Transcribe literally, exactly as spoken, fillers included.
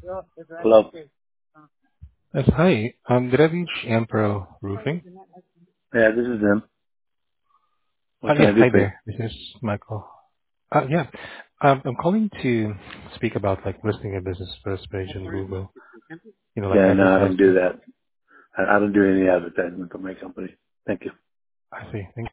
Hello. Yes, hi. Um, did I reach Ampro Roofing? Yeah, this is him. Uh, What can yeah, I do hi for you? there. This is Michael. Uh, yeah, um, I'm calling to speak about like listing a business first page on Google. You know, like Yeah, no, I don't do advertisement. that. I, I don't do any advertisement for my company. Thank you. I see. Thank